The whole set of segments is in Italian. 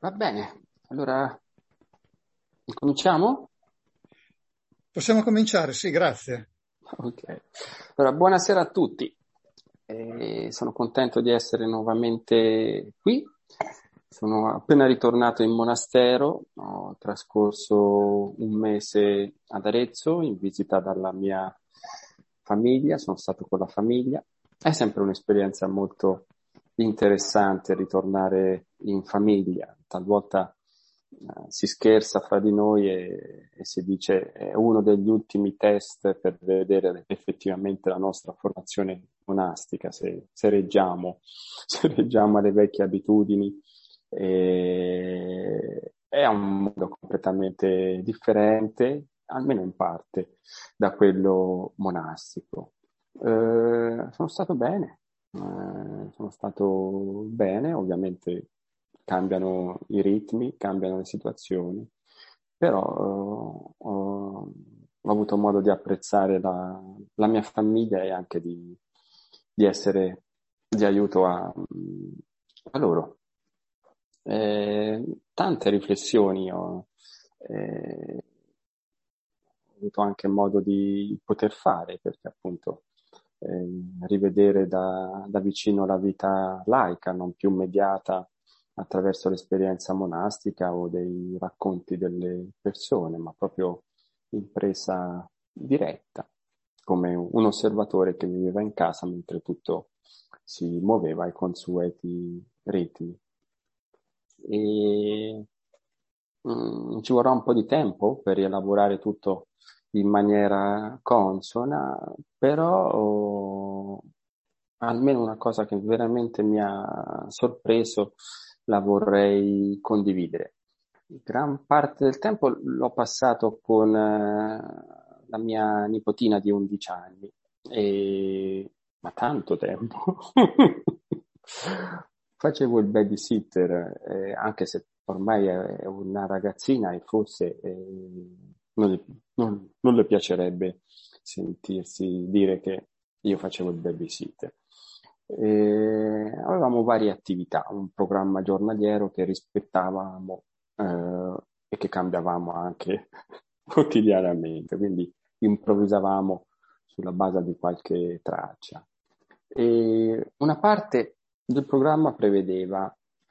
Va bene, allora cominciamo? Possiamo cominciare? Sì, grazie. Ok. Allora, buonasera a tutti. Sono contento di essere nuovamente qui. Sono appena ritornato in monastero, ho trascorso un mese ad Arezzo in visita dalla mia famiglia, sono stato con la famiglia. È sempre un'esperienza molto interessante ritornare in famiglia, talvolta si scherza fra di noi e si dice è uno degli ultimi test per vedere effettivamente la nostra formazione monastica, se reggiamo, se reggiamo alle vecchie abitudini. È un mondo completamente differente, almeno in parte, da quello monastico. Sono stato bene, ovviamente cambiano i ritmi, cambiano le situazioni, però ho avuto modo di apprezzare la mia famiglia e anche di essere di aiuto a loro. Tante riflessioni ho avuto anche modo di poter fare, perché appunto rivedere da vicino la vita laica, non più mediata attraverso l'esperienza monastica o dei racconti delle persone, ma proprio in presa diretta, come un osservatore che viveva in casa mentre tutto si muoveva ai consueti ritmi. E ci vorrà un po' di tempo per rielaborare tutto in maniera consona, però almeno una cosa che veramente mi ha sorpreso la vorrei condividere. Gran parte del tempo l'ho passato con la mia nipotina di 11 anni, ma tanto tempo. Facevo il babysitter, anche se ormai è una ragazzina e forse non le piacerebbe sentirsi dire che io facevo il babysitter. Avevamo varie attività, un programma giornaliero che rispettavamo e che cambiavamo anche quotidianamente, quindi improvvisavamo sulla base di qualche traccia. E una parte del programma prevedeva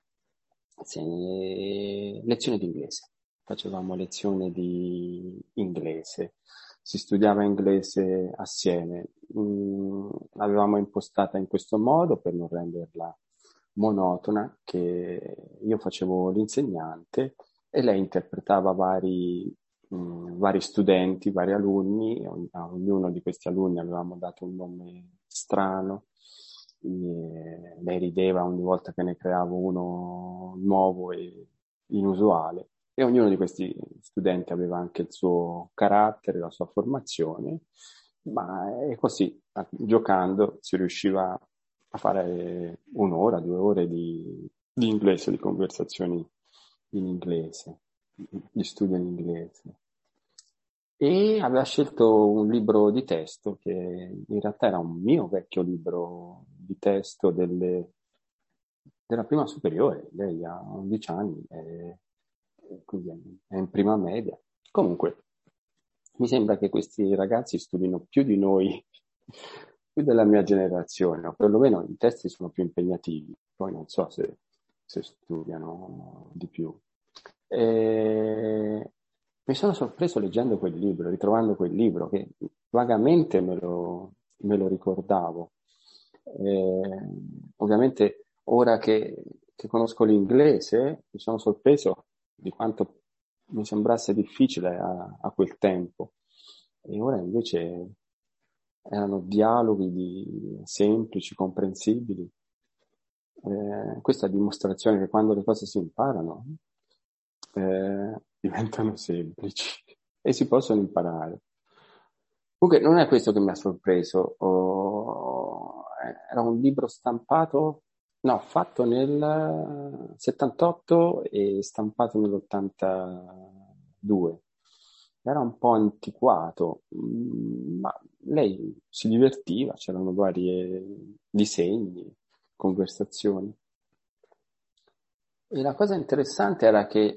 lezioni di inglese. Facevamo lezioni di inglese, si studiava inglese assieme. L'avevamo impostata in questo modo per non renderla monotona, che io facevo l'insegnante e lei interpretava vari studenti, vari alunni, a ognuno di questi alunni avevamo dato un nome strano. Lei rideva ogni volta che ne creavo uno nuovo e inusuale, e ognuno di questi studenti aveva anche il suo carattere, la sua formazione, ma è così, giocando si riusciva a fare un'ora, 2 ore di inglese, di conversazioni in inglese, di studio in inglese. E aveva scelto un libro di testo che in realtà era un mio vecchio libro di testo della prima superiore. Lei ha 11 anni e quindi è in prima media. Comunque, mi sembra che questi ragazzi studino più di noi, più della mia generazione, o perlomeno i testi sono più impegnativi. Poi non so se studiano di più. E mi sono sorpreso leggendo quel libro, ritrovando quel libro che vagamente me lo ricordavo. Ovviamente ora che conosco l'inglese mi sono sorpreso di quanto mi sembrasse difficile a quel tempo. E ora invece erano dialoghi semplici, comprensibili. Questa è dimostrazione che quando le cose si imparano, diventano semplici e si possono imparare. Comunque non è questo che mi ha sorpreso. Era un libro stampato, no, fatto nel 78 e stampato nell'82. Era un po' antiquato, ma lei si divertiva, c'erano vari disegni, conversazioni. E la cosa interessante era che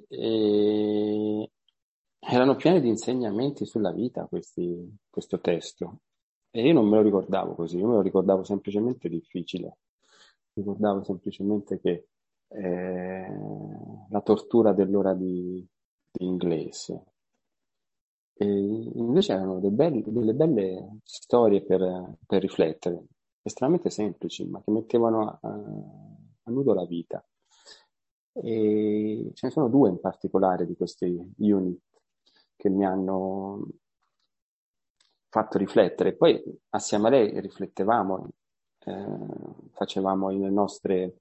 erano pieni di insegnamenti sulla vita questo testo. E io non me lo ricordavo così, io me lo ricordavo semplicemente difficile. Ricordavo semplicemente che la tortura dell'ora di inglese. E invece erano delle belle storie per riflettere, estremamente semplici, ma che mettevano a nudo la vita. E ce ne sono due in particolare di questi unit che mi hanno fatto riflettere. Poi assieme a lei riflettevamo, eh, facevamo le nostre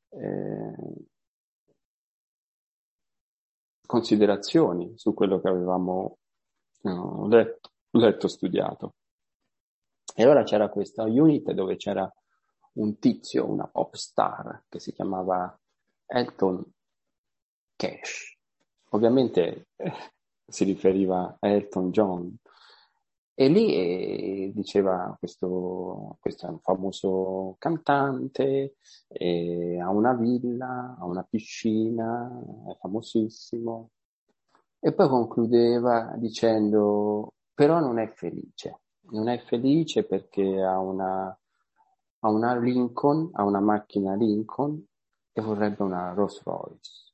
considerazioni su quello che avevamo letto, studiato. E allora c'era questa unit dove c'era un tizio, una pop star, che si chiamava Elton Cash. Ovviamente si riferiva a Elton John. E lì diceva, questo è un famoso cantante, ha una villa, ha una piscina, è famosissimo. E poi concludeva dicendo, però non è felice. Non è felice perché ha una Lincoln, ha una macchina Lincoln e vorrebbe una Rolls Royce.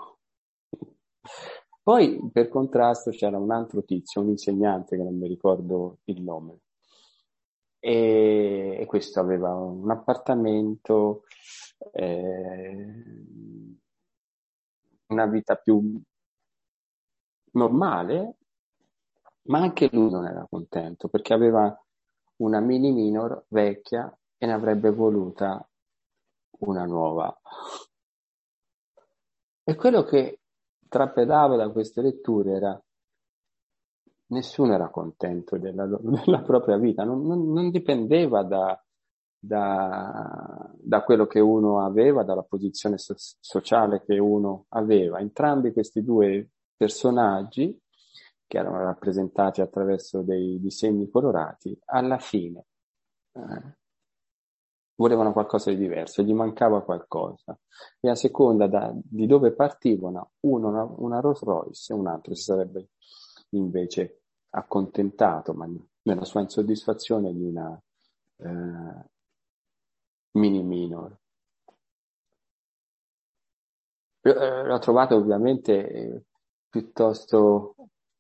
Poi, per contrasto, c'era un altro tizio, un insegnante che non mi ricordo il nome, e questo aveva un appartamento, eh, una vita più normale, ma anche lui non era contento perché aveva una mini minor vecchia e ne avrebbe voluta una nuova. E quello che trapelava da queste letture era nessuno era contento della propria vita, non dipendeva da quello che uno aveva, dalla posizione sociale che uno aveva. Entrambi questi due personaggi, che erano rappresentati attraverso dei disegni colorati, alla fine eh, volevano qualcosa di diverso, gli mancava qualcosa. E a seconda di dove partivano, uno una Rolls Royce e un altro si sarebbe invece accontentato, ma nella sua insoddisfazione, di una mini minor. L'ho trovato ovviamente piuttosto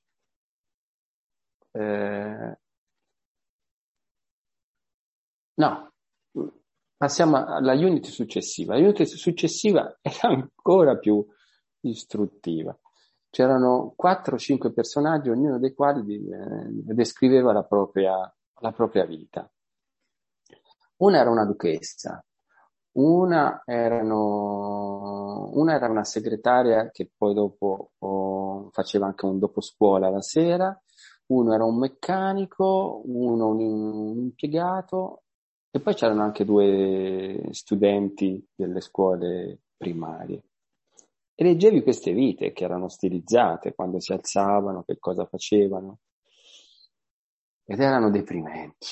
no, passiamo alla unit successiva. La unit successiva era ancora più istruttiva. C'erano 4 o 5 personaggi, ognuno dei quali descriveva la propria vita. Una era una duchessa, una era una segretaria che poi dopo faceva anche un doposcuola la sera, uno era un meccanico, uno un impiegato, e poi c'erano anche 2 studenti delle scuole primarie. E leggevi queste vite che erano stilizzate, quando si alzavano, che cosa facevano, ed erano deprimenti.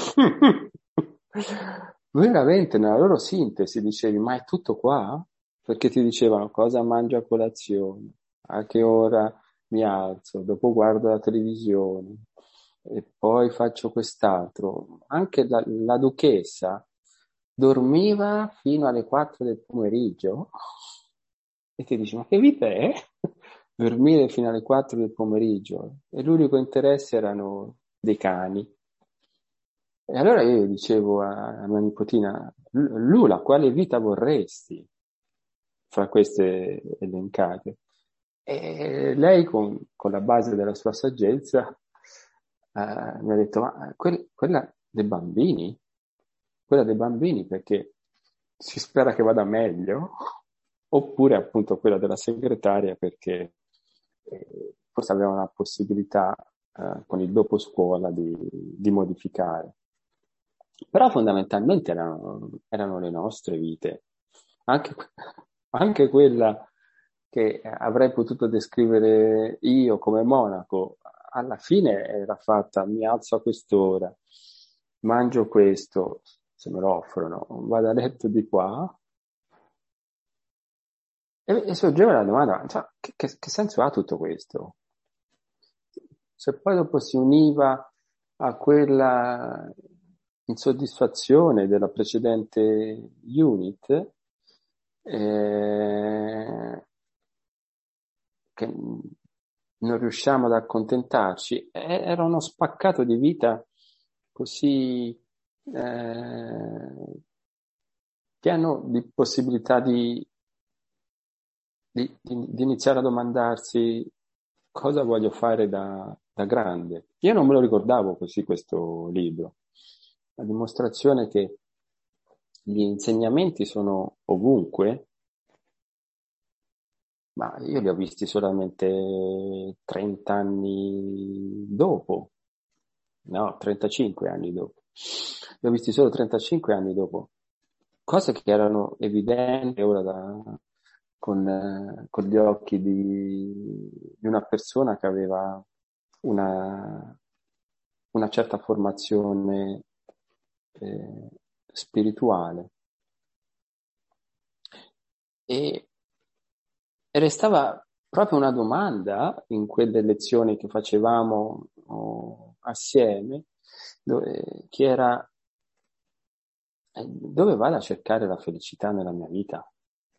Veramente, nella loro sintesi dicevi, ma è tutto qua? Perché ti dicevano cosa mangio a colazione, a che ora mi alzo, dopo guardo la televisione e poi faccio quest'altro. Anche la duchessa dormiva fino alle 4 del pomeriggio e ti dici, ma che vita è? Dormire fino alle 4 del pomeriggio e l'unico interesse erano dei cani. E allora io dicevo a mia nipotina, Lula, quale vita vorresti fra queste elencate? E lei con la base della sua saggezza mi ha detto, ma quella dei bambini? Quella dei bambini perché si spera che vada meglio? Oppure appunto quella della segretaria perché forse aveva la possibilità con il dopo scuola di modificare. Però fondamentalmente erano le nostre vite, anche, anche quella che avrei potuto descrivere io come monaco, alla fine era fatta, mi alzo a quest'ora, mangio questo, se me lo offrono, vado a letto di qua, E sorgeva la domanda, cioè, che senso ha tutto questo? Se poi dopo si univa a quella insoddisfazione della precedente unit, che non riusciamo ad accontentarci, era uno spaccato di vita così pieno di possibilità di iniziare a domandarsi cosa voglio fare da grande. Io non me lo ricordavo così questo libro, la dimostrazione che gli insegnamenti sono ovunque, ma io li ho visti solamente 30 anni dopo, no, 35 anni dopo. Li ho visti solo 35 anni dopo, cose che erano evidenti ora con gli occhi di una persona che aveva una certa formazione spirituale. E restava proprio una domanda in quelle lezioni che facevamo assieme, che era dove vado a cercare la felicità nella mia vita?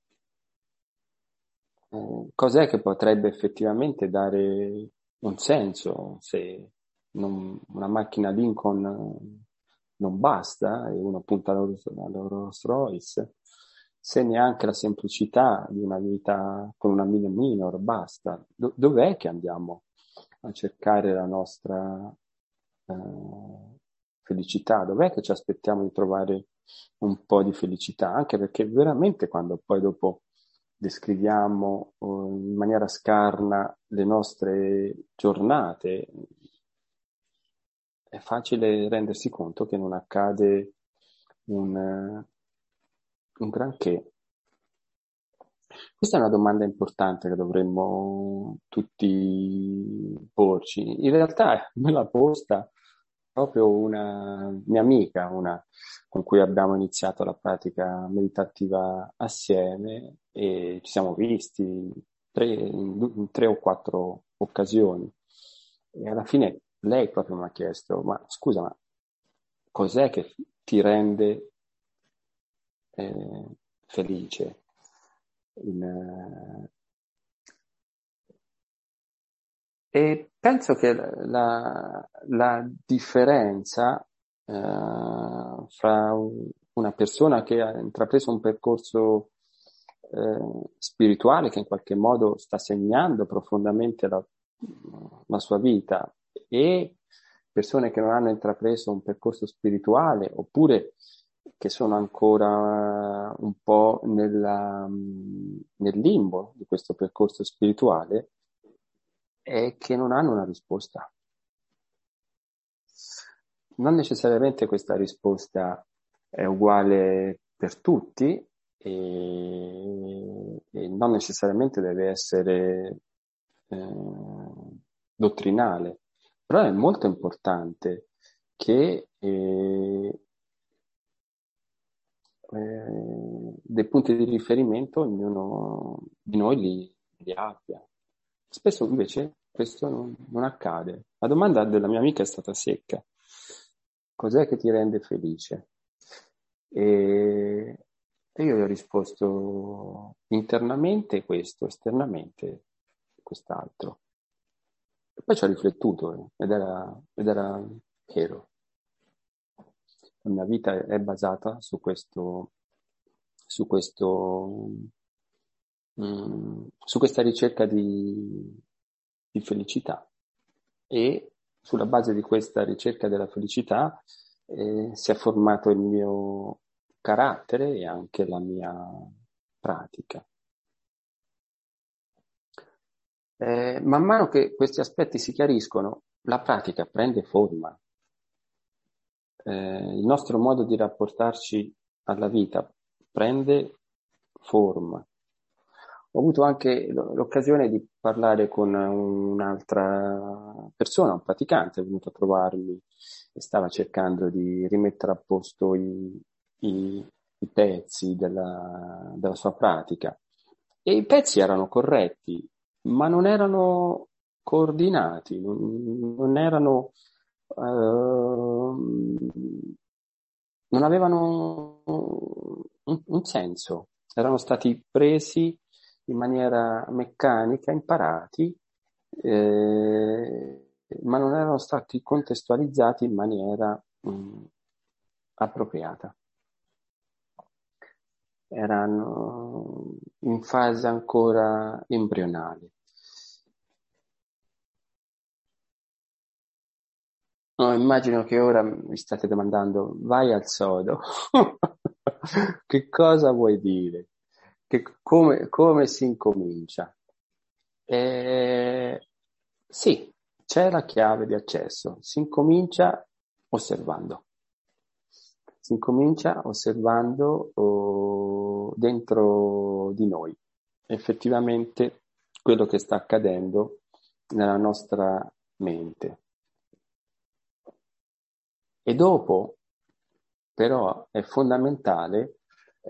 Cos'è che potrebbe effettivamente dare un senso se una macchina Lincoln non basta e uno punta alla Rolls Royce, se neanche la semplicità di una vita con una mine minor basta? Dov'è che andiamo a cercare la nostra felicità? Dov'è che ci aspettiamo di trovare un po' di felicità? Anche perché veramente quando poi dopo descriviamo in maniera scarna le nostre giornate, è facile rendersi conto che non accade un granché. Questa è una domanda importante che dovremmo tutti porci. In realtà me l'ha posta proprio una mia amica, una con cui abbiamo iniziato la pratica meditativa assieme e ci siamo visti in 3 o 4 occasioni. E alla fine lei proprio mi ha chiesto, ma scusa, ma cos'è che ti rende felice? E penso che la differenza fra una persona che ha intrapreso un percorso spirituale che in qualche modo sta segnando profondamente la sua vita e persone che non hanno intrapreso un percorso spirituale oppure che sono ancora un po' nel limbo di questo percorso spirituale e che non hanno una risposta. Non necessariamente questa risposta è uguale per tutti e non necessariamente deve essere dottrinale, però è molto importante che dei punti di riferimento ognuno di noi li abbia. Spesso invece questo non accade. La domanda della mia amica è stata secca. Cos'è che ti rende felice? E io gli ho risposto internamente questo, esternamente quest'altro. E poi ci ho riflettuto ed era vero. La mia vita è basata su questa ricerca di felicità e sulla base di questa ricerca della felicità si è formato il mio carattere e anche la mia pratica. Man mano che questi aspetti si chiariscono, la pratica prende forma. Il nostro modo di rapportarci alla vita prende forma. Ho avuto anche l'occasione di parlare con un'altra persona, un praticante, è venuto a trovarmi e stava cercando di rimettere a posto i pezzi della sua pratica. e i pezzi erano corretti, ma non erano coordinati, non erano, non avevano un senso, erano stati presi in maniera meccanica, imparati, ma non erano stati contestualizzati in maniera appropriata. Erano in fase ancora embrionale. No, immagino che ora mi state domandando, vai al sodo, che cosa vuoi dire? Come si incomincia? Sì, c'è la chiave di accesso, si incomincia osservando. Si incomincia osservando dentro di noi, effettivamente quello che sta accadendo nella nostra mente. E dopo, però, è fondamentale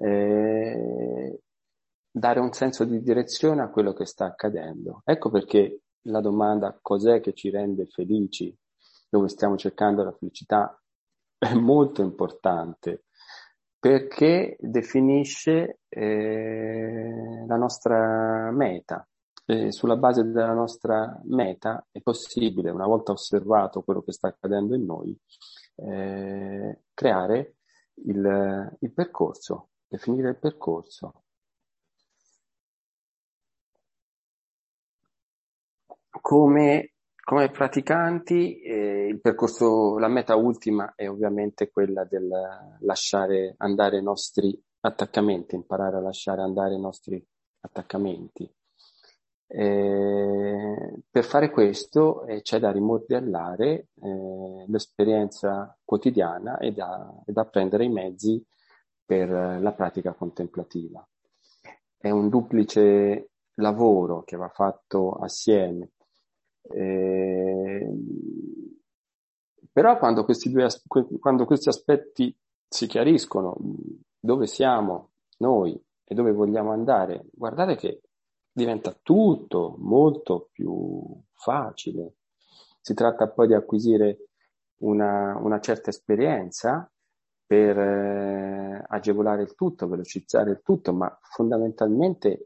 dare un senso di direzione a quello che sta accadendo. Ecco perché la domanda cos'è che ci rende felici, dove stiamo cercando la felicità, è molto importante, perché definisce la nostra meta. Sulla base della nostra meta è possibile, una volta osservato quello che sta accadendo in noi, creare il percorso, definire il percorso. Come praticanti, il percorso, la meta ultima è ovviamente quella del lasciare andare i nostri attaccamenti, imparare a lasciare andare i nostri attaccamenti. Per fare questo c'è da rimodellare l'esperienza quotidiana e da prendere i mezzi per la pratica contemplativa. È un duplice lavoro che va fatto assieme. Però quando questi aspetti si chiariscono, dove siamo noi e dove vogliamo andare, guardate che diventa tutto molto più facile. Si tratta poi di acquisire una certa esperienza per agevolare il tutto, velocizzare il tutto, ma fondamentalmente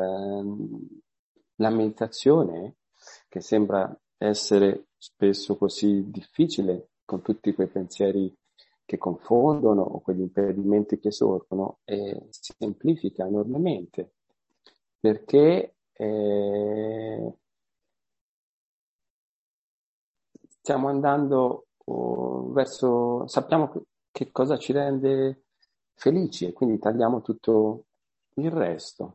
la meditazione, che sembra essere spesso così difficile con tutti quei pensieri che confondono o quegli impedimenti che sorgono, si semplifica enormemente, perché stiamo andando verso, sappiamo che cosa ci rende felici e quindi tagliamo tutto il resto.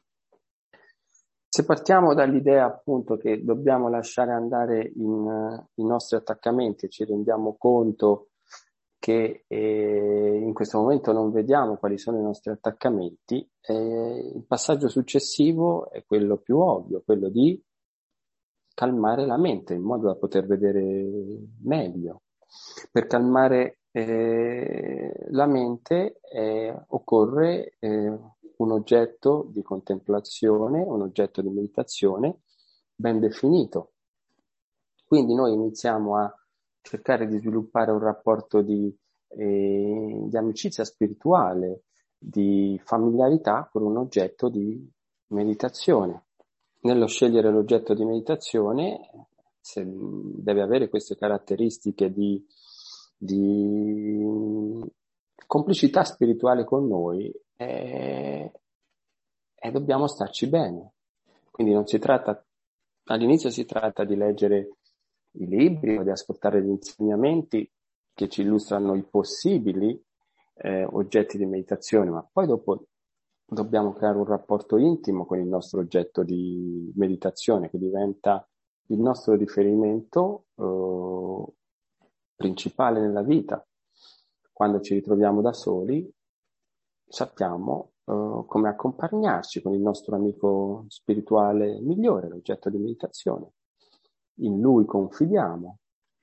Se partiamo dall'idea appunto che dobbiamo lasciare andare i nostri attaccamenti e ci rendiamo conto che in questo momento non vediamo quali sono i nostri attaccamenti, il passaggio successivo è quello più ovvio, quello di calmare la mente in modo da poter vedere meglio. Per calmare la mente occorre un oggetto di contemplazione, un oggetto di meditazione ben definito. Quindi noi iniziamo a cercare di sviluppare un rapporto di amicizia spirituale, di familiarità con un oggetto di meditazione. Nello scegliere l'oggetto di meditazione deve avere queste caratteristiche di complicità spirituale con noi e dobbiamo starci bene. Quindi all'inizio si tratta di leggere i libri o di ascoltare gli insegnamenti che ci illustrano i possibili oggetti di meditazione, ma poi dopo dobbiamo creare un rapporto intimo con il nostro oggetto di meditazione che diventa il nostro riferimento principale nella vita. Quando ci ritroviamo da soli, sappiamo come accompagnarci con il nostro amico spirituale migliore, l'oggetto di meditazione. In lui confidiamo,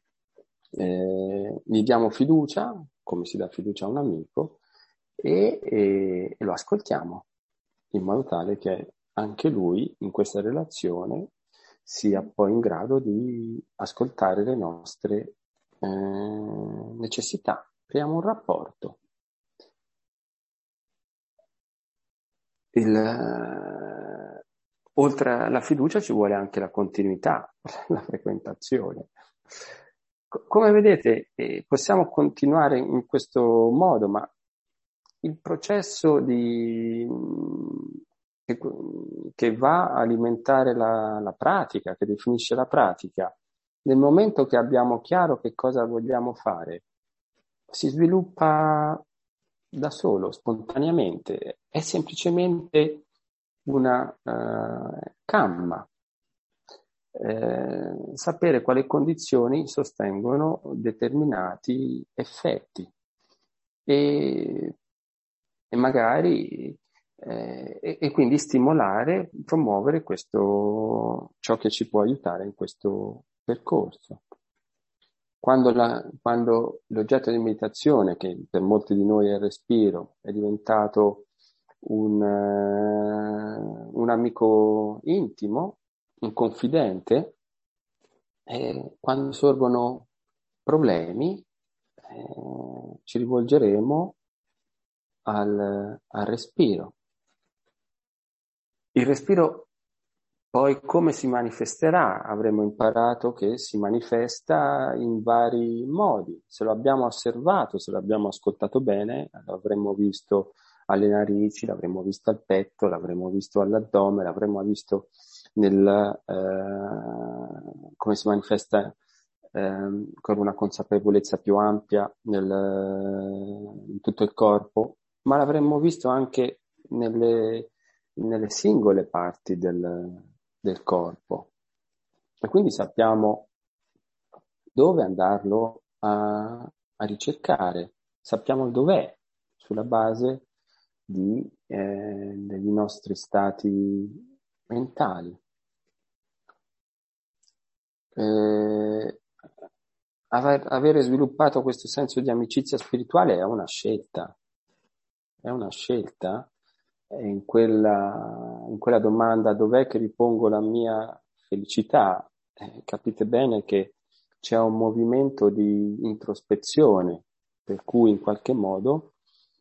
gli diamo fiducia, come si dà fiducia a un amico, e lo ascoltiamo, in modo tale che anche lui in questa relazione sia poi in grado di ascoltare le nostre necessità. Creiamo un rapporto. Oltre alla fiducia ci vuole anche la continuità, la frequentazione. Come vedete, possiamo continuare in questo modo, ma il processo che va a alimentare la pratica, che definisce la pratica, nel momento che abbiamo chiaro che cosa vogliamo fare, si sviluppa da solo, spontaneamente. È semplicemente una camma. Sapere quali condizioni sostengono determinati effetti e magari e quindi stimolare, promuovere ciò che ci può aiutare in questo percorso. Quando l'oggetto di meditazione, che per molti di noi è il respiro, è diventato un amico intimo, un confidente, quando sorgono problemi, ci rivolgeremo al respiro. Il respiro poi come si manifesterà? Avremo imparato che si manifesta in vari modi. Se lo abbiamo osservato, se l'abbiamo ascoltato bene, l'avremmo visto alle narici, l'avremmo visto al petto, l'avremmo visto all'addome, l'avremmo visto come si manifesta con una consapevolezza più ampia in tutto il corpo, ma l'avremmo visto anche nelle singole parti del corpo, e quindi sappiamo dove andarlo a ricercare, sappiamo dov'è, sulla base degli nostri stati mentali. Avere sviluppato questo senso di amicizia spirituale è una scelta, in quella domanda: dov'è che ripongo la mia felicità? Capite bene che c'è un movimento di introspezione, per cui in qualche modo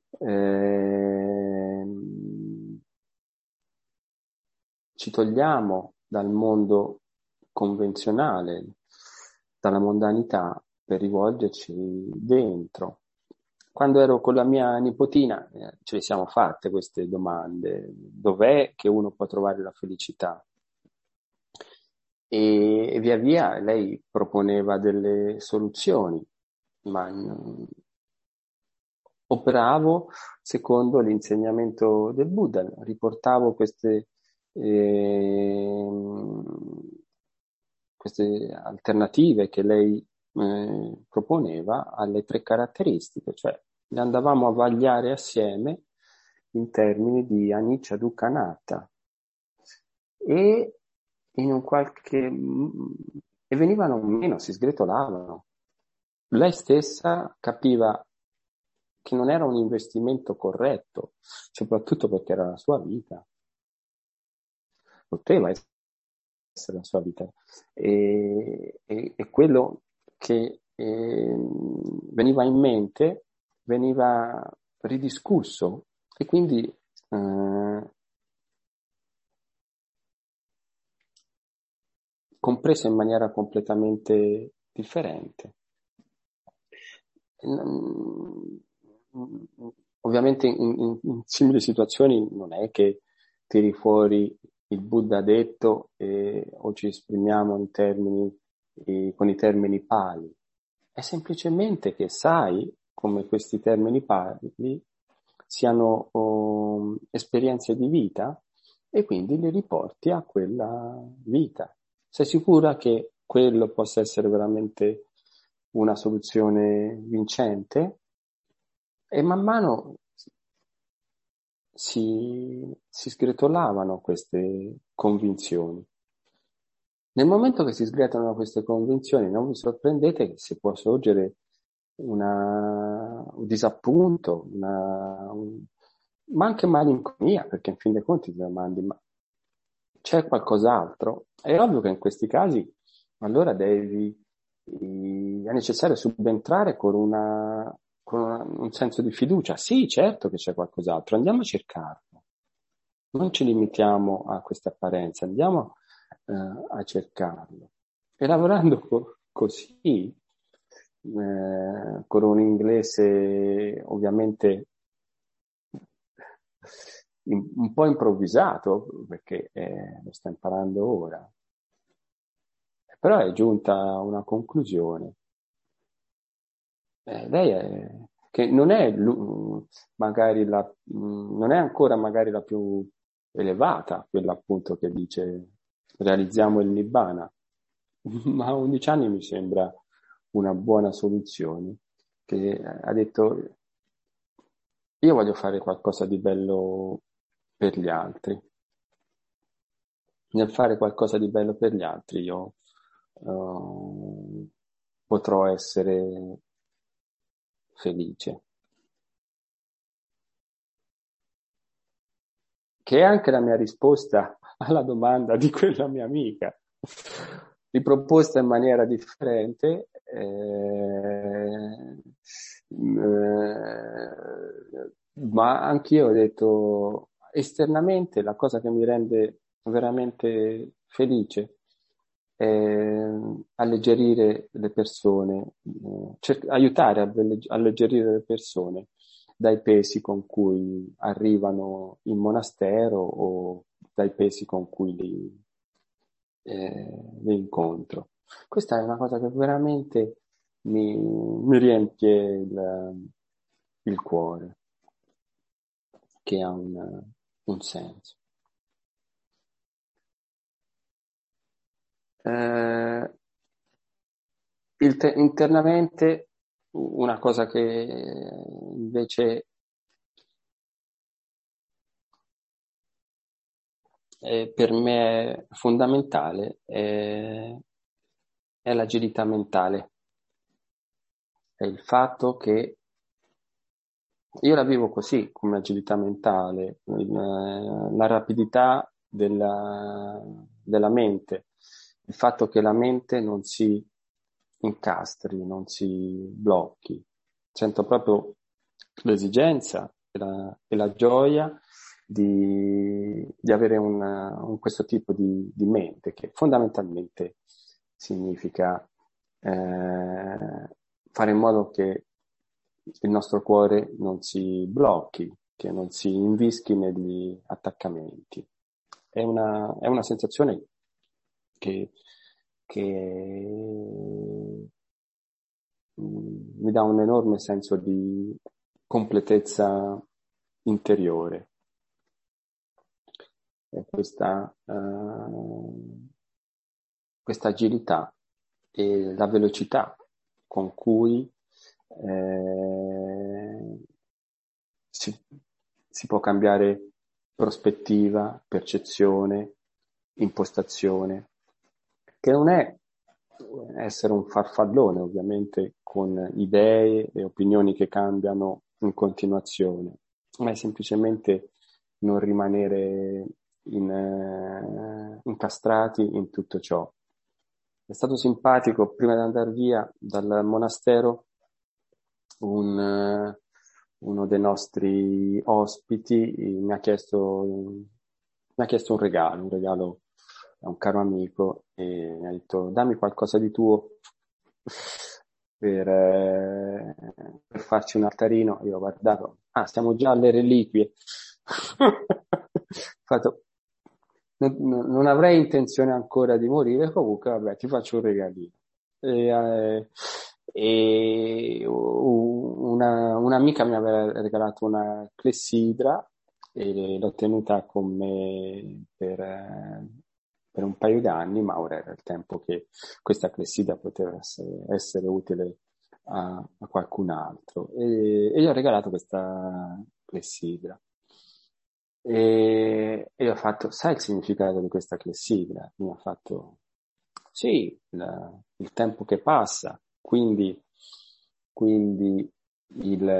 ci togliamo dal mondo convenzionale, dalla mondanità, per rivolgerci dentro. Quando ero con la mia nipotina ce le siamo fatte queste domande: dov'è che uno può trovare la felicità? E via via lei proponeva delle soluzioni, ma operavo secondo l'insegnamento del Buddha, riportavo queste alternative che lei proponeva alle 3 caratteristiche, cioè le andavamo a vagliare assieme in termini di anicca, dukkha, anatta, e e venivano meno, si sgretolavano. Lei stessa capiva che non era un investimento corretto, soprattutto perché era la sua vita. Poteva essere la sua vita. E quello che veniva in mente veniva ridiscusso, e quindi compreso in maniera completamente differente. Ovviamente in simili situazioni non è che tiri fuori il Buddha detto o ci esprimiamo in termini con i termini pali. È semplicemente che sai come questi termini pali siano esperienze di vita, e quindi li riporti a quella vita. Sei sicura che quello possa essere veramente una soluzione vincente? E man mano si sgretolavano queste convinzioni. Nel momento che si sgretolano queste convinzioni, non vi sorprendete che si può sorgere un disappunto, ma anche malinconia, perché in fin dei conti ti domandi: ma c'è qualcos'altro. È ovvio che in questi casi allora è necessario subentrare un senso di fiducia. Sì, certo che c'è qualcos'altro, andiamo a cercarlo. Non ci limitiamo a queste apparenze, andiamo a cercarlo. E lavorando così, con un inglese ovviamente un po' improvvisato, perché lo sta imparando ora, però è giunta a una conclusione. Lei che non è magari non è ancora magari la più elevata, quella appunto che dice realizziamo il Nibbana, ma a 11 anni mi sembra una buona soluzione, che ha detto io voglio fare qualcosa di bello per gli altri. Nel fare qualcosa di bello per gli altri io potrò essere felice. Che è anche la mia risposta alla domanda di quella mia amica, riproposta in maniera differente, ma anch'io ho detto esternamente la cosa che mi rende veramente felice è alleggerire le persone, aiutare a alleggerire le persone dai pesi con cui arrivano in monastero o dai pesi con cui li incontro. Questa è una cosa che veramente mi riempie il cuore, che ha un senso. Internamente una cosa che invece per me è fondamentale è l'agilità mentale. È il fatto che io la vivo così, come agilità mentale, la rapidità della mente, il fatto che la mente non si incastri, non si blocchi. Sento proprio l'esigenza e la gioia di avere questo tipo di mente, che fondamentalmente significa fare in modo che il nostro cuore non si blocchi, che non si invischi negli attaccamenti. È una sensazione che mi dà un enorme senso di completezza interiore. E questa agilità e la velocità con cui si può cambiare prospettiva, percezione, impostazione, che non è essere un farfallone, ovviamente, con idee e opinioni che cambiano in continuazione, ma è semplicemente non rimanere incastrati in tutto ciò. È stato simpatico, prima di andare via dal monastero, uno dei nostri ospiti mi ha chiesto un regalo a un caro amico, e mi ha detto dammi qualcosa di tuo per farci un altarino. Io ho guardato, siamo già alle reliquie. Ho fatto, non avrei intenzione ancora di morire, comunque vabbè, ti faccio un regalino. E un'amica mi aveva regalato una clessidra e l'ho tenuta con me per un paio d'anni, ma ora era il tempo che questa clessidra poteva essere utile a qualcun altro. E gli ho regalato questa clessidra. E io ho fatto, sai il significato di questa clessidra? Mi ha fatto, sì, il tempo che passa, quindi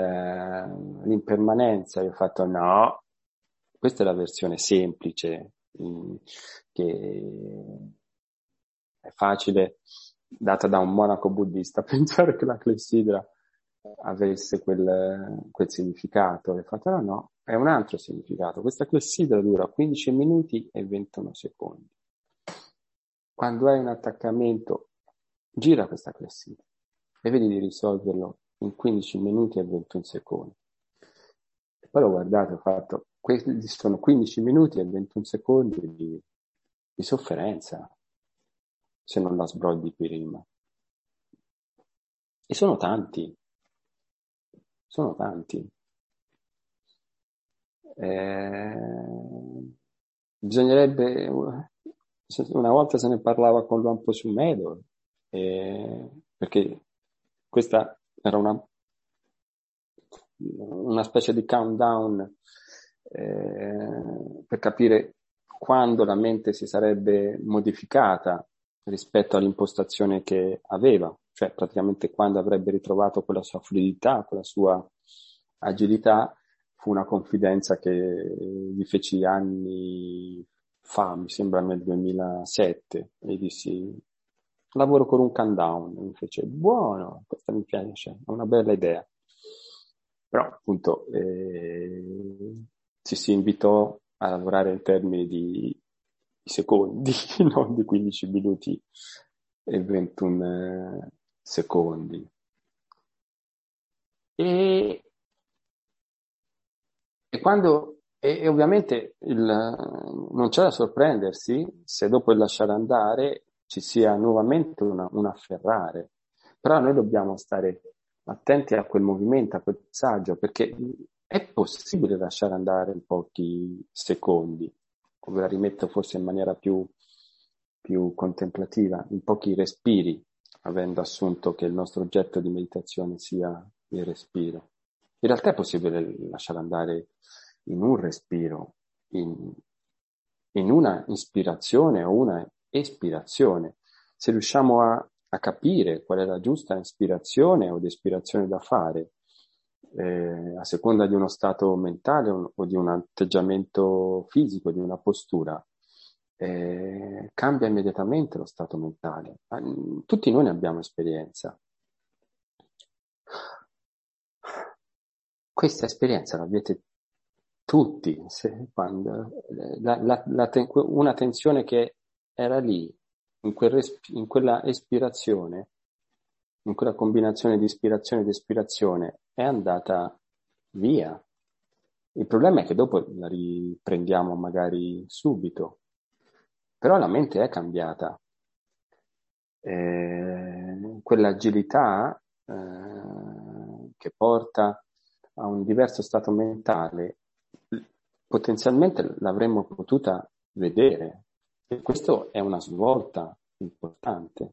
l'impermanenza. Io ho fatto, no, questa è la versione semplice, che è facile, data da un monaco buddista, pensare che la clessidra avesse quel significato. E fatto no, è un altro significato. Questa clessidra dura 15 minuti e 21 secondi. Quando hai un attaccamento, gira questa clessidra e vedi di risolverlo in 15 minuti e 21 secondi. E poi l'ho guardato e ho fatto, questi sono 15 minuti e 21 secondi di sofferenza, se non la sbrogli prima. E sono tanti. Bisognerebbe, una volta se ne parlava con Luampo Sumedo, perché questa era una specie di countdown per capire quando la mente si sarebbe modificata rispetto all'impostazione che aveva, cioè praticamente quando avrebbe ritrovato quella sua fluidità, quella sua agilità. Fu una confidenza che gli feci anni fa, mi sembra nel 2007, e dissi: lavoro con un countdown. E mi fece: buono, questa mi piace, è una bella idea. Però appunto ci si invitò a lavorare in termini di secondi, non di 15 minuti e 21 secondi. E ovviamente non c'è da sorprendersi se dopo il lasciare andare ci sia nuovamente un afferrare. Però noi dobbiamo stare attenti a quel movimento, a quel passaggio, perché è possibile lasciare andare in pochi secondi. Come la rimetto forse in maniera più contemplativa, in pochi respiri, avendo assunto che il nostro oggetto di meditazione sia il respiro. In realtà è possibile lasciare andare in un respiro, in una ispirazione o una espirazione. Se riusciamo a capire qual è la giusta ispirazione o espirazione da fare, a seconda di uno stato mentale o di un atteggiamento fisico, di una postura, cambia immediatamente lo stato mentale. Tutti noi ne abbiamo esperienza. Questa esperienza l'avete tutti, una tensione che era lì, in quella espirazione, in quella combinazione di ispirazione ed espirazione, è andata via. Il problema è che dopo la riprendiamo magari subito, però la mente è cambiata. Quell'agilità che porta a un diverso stato mentale, potenzialmente l'avremmo potuta vedere, e questo è una svolta importante.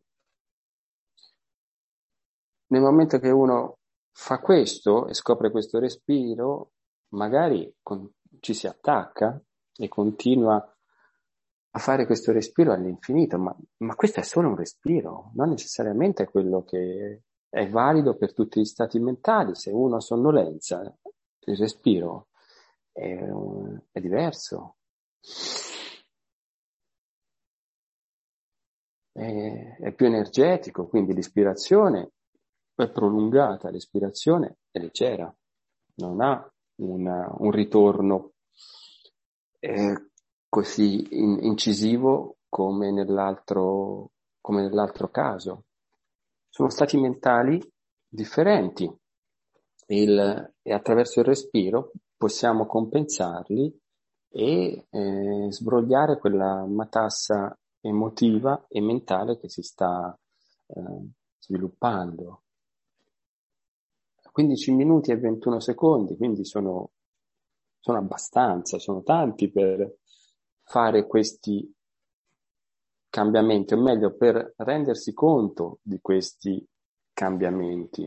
Nel momento che uno fa questo e scopre questo respiro, magari ci si attacca e continua a fare questo respiro all'infinito, ma questo è solo un respiro, non necessariamente è quello che è valido per tutti gli stati mentali. Se uno ha sonnolenza, il respiro è diverso. È più energetico, quindi l'ispirazione è prolungata, l'espirazione è leggera, non ha un ritorno così incisivo come nell'altro caso. Sono stati mentali differenti e attraverso il respiro possiamo compensarli e sbrogliare quella matassa emotiva e mentale che si sta sviluppando. 15 minuti e 21 secondi, quindi sono abbastanza, sono tanti per fare questi cambiamenti, o meglio, per rendersi conto di questi cambiamenti.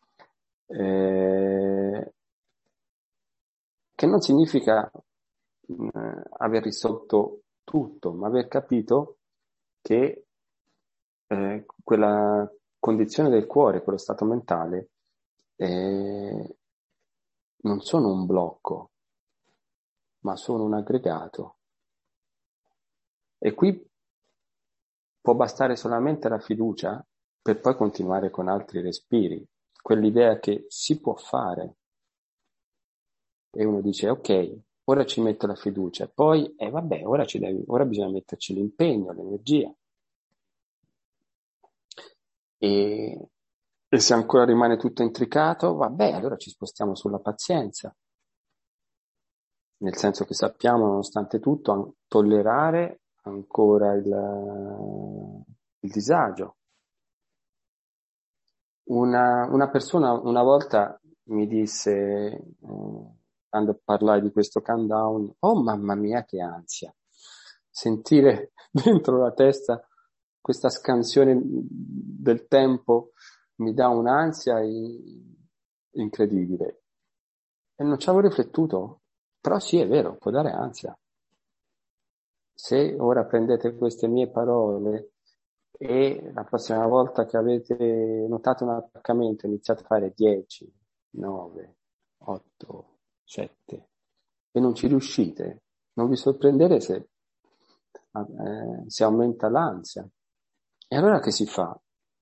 Che non significa aver risolto tutto, ma aver capito che quella condizione del cuore, quello stato mentale, non sono un blocco, ma sono un aggregato. E qui può bastare solamente la fiducia per poi continuare con altri respiri. Quell'idea che si può fare. E uno dice, ok, ora ci metto la fiducia, poi, vabbè, ora bisogna metterci l'impegno, l'energia. E se ancora rimane tutto intricato, vabbè, allora ci spostiamo sulla pazienza. Nel senso che sappiamo, nonostante tutto, tollerare ancora il disagio. Una persona una volta mi disse, quando parlai di questo countdown, oh mamma mia che ansia, sentire dentro la testa questa scansione del tempo mi dà un'ansia incredibile. E non ci avevo riflettuto, però sì, è vero, può dare ansia. Se ora prendete queste mie parole e la prossima volta che avete notato un attaccamento iniziate a fare 10, 9, 8, 7 e non ci riuscite, non vi sorprendete se aumenta l'ansia. E allora che si fa?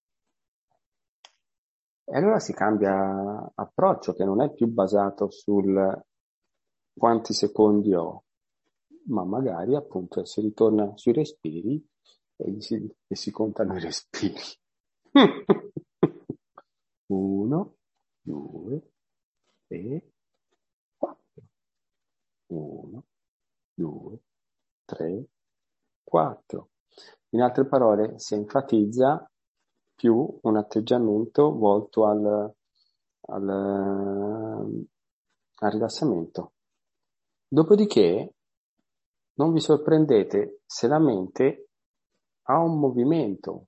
E allora si cambia approccio, che non è più basato sul quanti secondi ho, ma magari appunto si ritorna sui respiri e si contano i respiri. 1, 2, 3, 4. 1, 2, 3, 4. In altre parole, si enfatizza più un atteggiamento volto al rilassamento. Dopodiché, non vi sorprendete se la mente ha un movimento,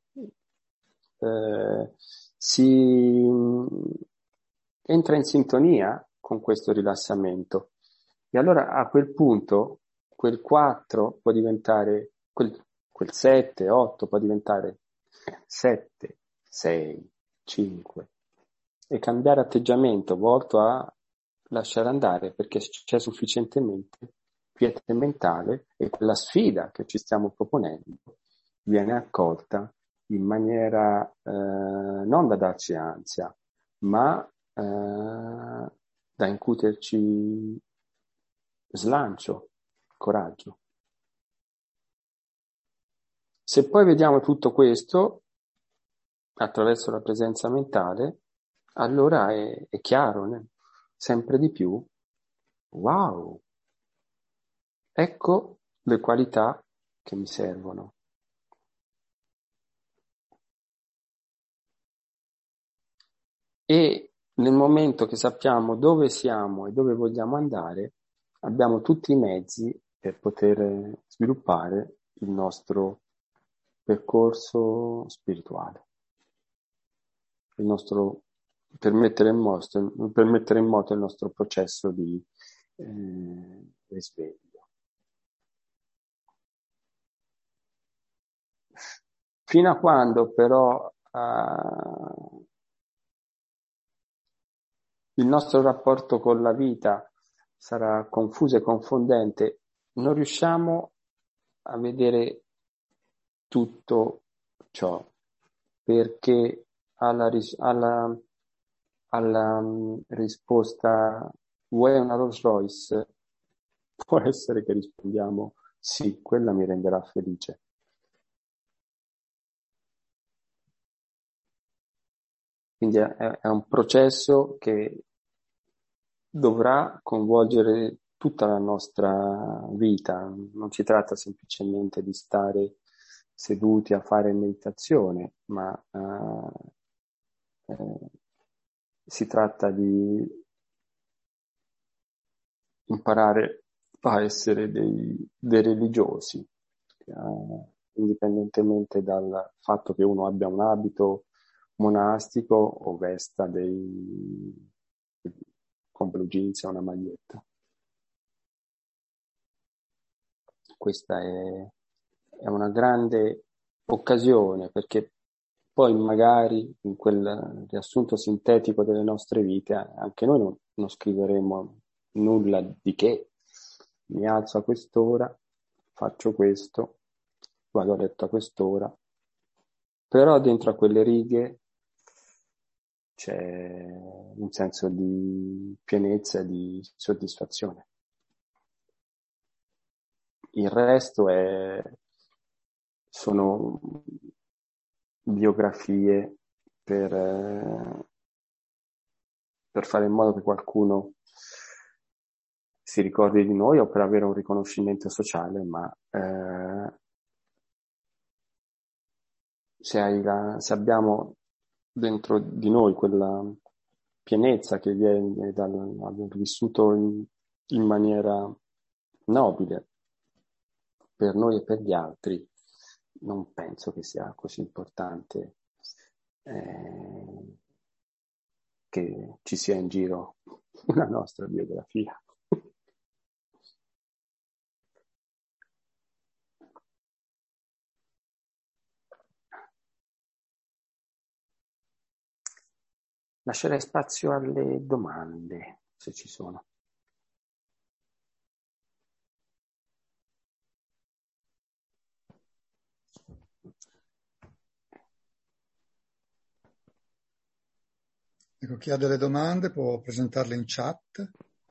si entra in sintonia con questo rilassamento. E allora a quel punto, quel 4 può diventare, quel 7, 8 può diventare 7, 6, 5 e cambiare atteggiamento volto a lasciare andare perché c'è sufficientemente quiete mentale e quella sfida che ci stiamo proponendo viene accolta in maniera non da darci ansia, ma da incuterci slancio, coraggio. Se poi vediamo tutto questo attraverso la presenza mentale, allora è chiaro, sempre di più, wow, ecco le qualità che mi servono. E nel momento che sappiamo dove siamo e dove vogliamo andare, abbiamo tutti i mezzi per poter sviluppare il nostro percorso spirituale, per mettere in moto il nostro processo di risveglio. Fino a quando però il nostro rapporto con la vita sarà confuso e confondente, non riusciamo a vedere tutto ciò, perché alla risposta vuoi una Rolls Royce? Può essere che rispondiamo sì, quella mi renderà felice. Quindi è un processo che dovrà coinvolgere tutta la nostra vita. Non si tratta semplicemente di stare seduti a fare meditazione, ma si tratta di imparare a essere dei religiosi, indipendentemente dal fatto che uno abbia un abito monastico o vesta con blue jeans e una maglietta. Questa è una grande occasione, perché poi magari in quel riassunto sintetico delle nostre vite anche noi non scriveremo nulla di che. Mi alzo a quest'ora, faccio questo vado a letto a quest'ora, però dentro a quelle righe c'è un senso di pienezza e di soddisfazione. Il resto sono biografie per fare in modo che qualcuno si ricordi di noi o per avere un riconoscimento sociale, ma se abbiamo dentro di noi quella pienezza che viene dall'aver vissuto in maniera nobile per noi e per gli altri, non penso che sia così importante che ci sia in giro una nostra biografia. Lascerei spazio alle domande, se ci sono. Ecco, chi ha delle domande può presentarle in chat.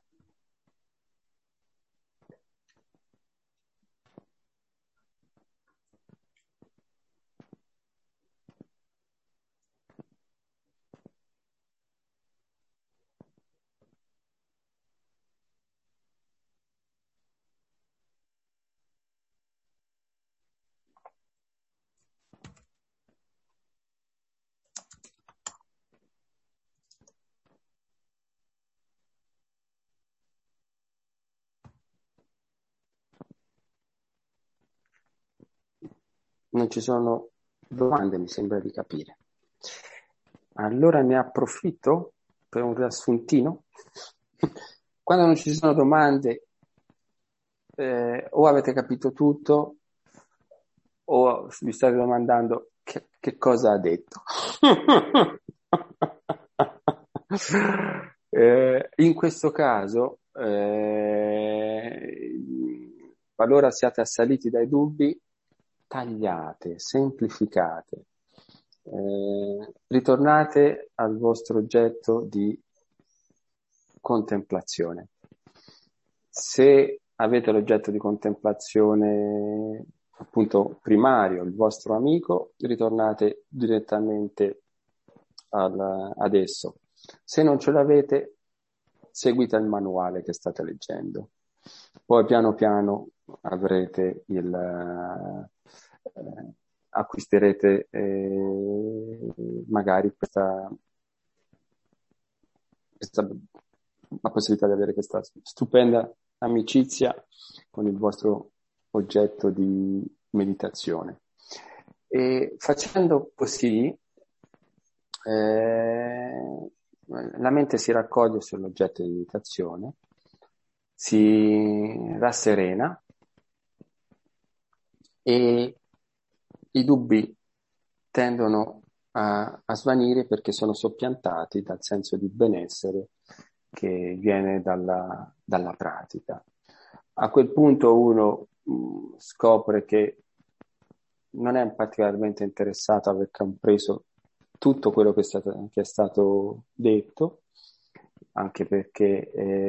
Non ci sono domande, mi sembra di capire. Allora ne approfitto per un riassuntino. Quando non ci sono domande, o avete capito tutto, o vi state domandando che cosa ha detto. In questo caso, qualora siate assaliti dai dubbi, tagliate, semplificate, ritornate al vostro oggetto di contemplazione. Se avete l'oggetto di contemplazione appunto primario, il vostro amico, ritornate direttamente ad esso. Se non ce l'avete, seguite il manuale che state leggendo. Poi piano piano avrete acquisterete magari la possibilità di avere questa stupenda amicizia con il vostro oggetto di meditazione. E facendo così, la mente si raccoglie sull'oggetto di meditazione, si rasserena e i dubbi tendono a svanire perché sono soppiantati dal senso di benessere che viene dalla pratica. A quel punto uno scopre che non è particolarmente interessato a aver compreso tutto quello che è stato detto, anche perché